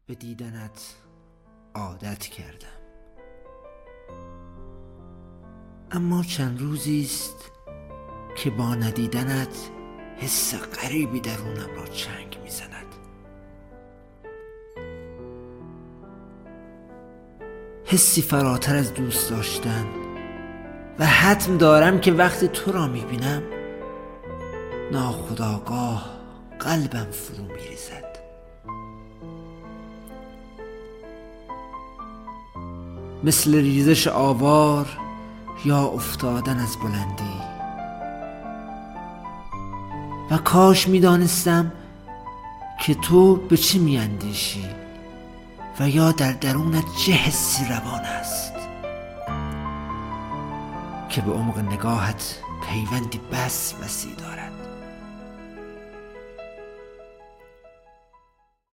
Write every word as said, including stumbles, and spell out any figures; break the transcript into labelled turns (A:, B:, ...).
A: به دیدنت عادت کردم، اما چند روزی است که با ندیدنت حس غریبی درونم را چنگ میزند. حسی فراتر از دوست داشتن و حتم دارم که وقتی تو را میبینم ناخودآگاه قلبم فرو میریزد. مثل ریزش آوار یا افتادن از بلندی. و کاش میدانستم که تو به چه میاندیشی و یا در درونت چه حسی روان است که به عمق نگاهت پیوندی بس وسیع دارد.